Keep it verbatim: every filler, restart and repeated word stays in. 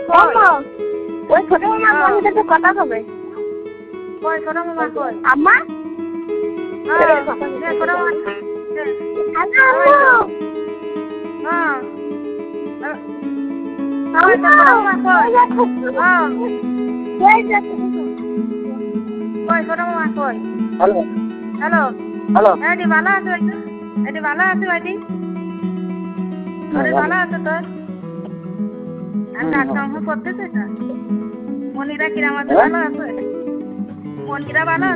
ওই ছোট মামা আমার সাথে কথা হবে। কই ছোট মামা কই? আম্মা হ্যাঁ ছোট মামা হ্যালো হ্যাঁ কই ছোট মামা কই? হ্যাঁ কই ছোট মামা কই? হ্যালো হ্যালো হ্যালো এডি ভালো আছো? এডি ভালো আছো এডি? শরীর ভালো আছে তোর? আর ডাক্তার করতেছে না? মনিরা কিরাম আছে? ভালো আছে? মনিরা ভালো আছে?